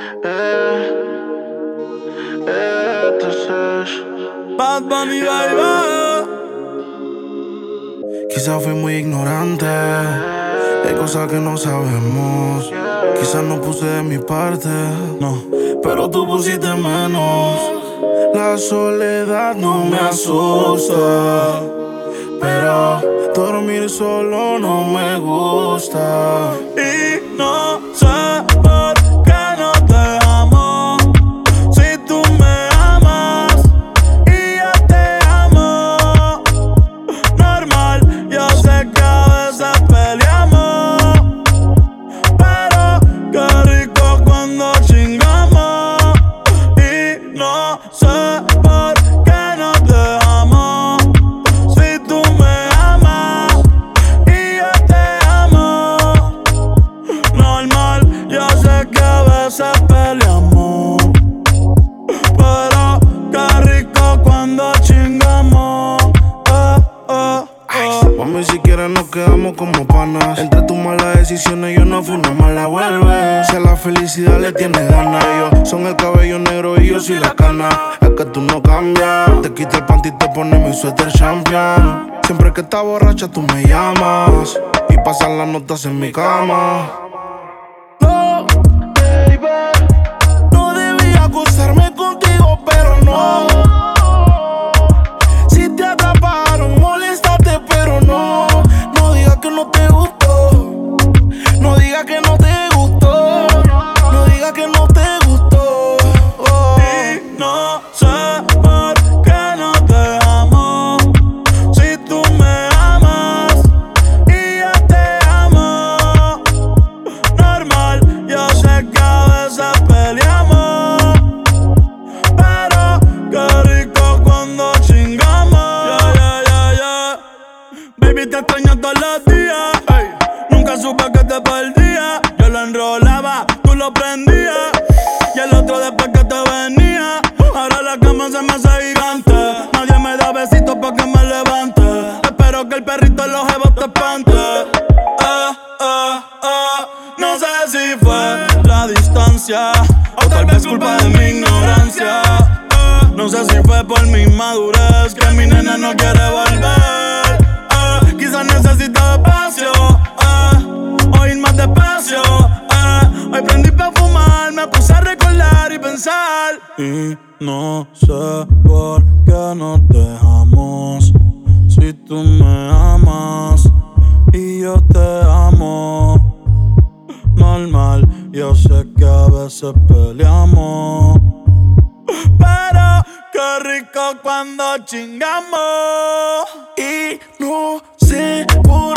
Bad Bunny, baby. Quizás fui muy ignorante, hay cosas que no sabemos. Quizás no puse de mi parte, no, pero tú pusiste menos. La soledad no me asusta, pero dormir solo no me gusta. Y no sé por qué no te amo, si tú me amas y yo te amo. Normal, yo sé que a veces peleamos, pero qué rico cuando chingamos. Y no sé por qué no te amo, si tú me amas y yo te amo. Normal, yo sé que a veces peleamos, pero qué rico cuando chingamos. Mami, si quieres nos quedamos como panas. Entre tus malas decisiones yo no fui una mala vuelve. Si a la felicidad le tienes ganas, ellos son el cabello negro y yo soy la cana. Es que tú no cambias, te quita el panty y te pones mi suéter champion. Siempre que estás borracha tú me llamas y pasan las notas en mi cama. No, baby, no debía acostarme contigo, pero no. Si te atraparon, moléstate, pero no. No digas que no te gustó. No digas que no te gustó. No digas que no te gustó. Y no sé por qué no te amo, si tú me amas y yo te amo. Normal, yo sé que a veces peleamos, pero qué rico cuando chingamos. Baby, te extraño todos los días. Ey, nunca supe que te perdía. Yo lo enrolaba, tú lo prendías, y el otro después que te venía. Ahora la cama se me hace gigante. Nadie me da besitos pa' que me levante. Espero que el perrito en los jevos te espante. No sé si fue la distancia o tal vez culpa de mi ignorancia. No sé si fue por mi inmadurez que mi nena no quiere volver. Quizás necesita espacio, o ir más despacio. Hoy prendí pa' fumar, me puse a recordar y pensar. Y no sé por qué nos dejamos, si tú me amas y yo te amo. Normal, yo sé que a veces peleamos, pero qué rico cuando chingamos. Y no sé por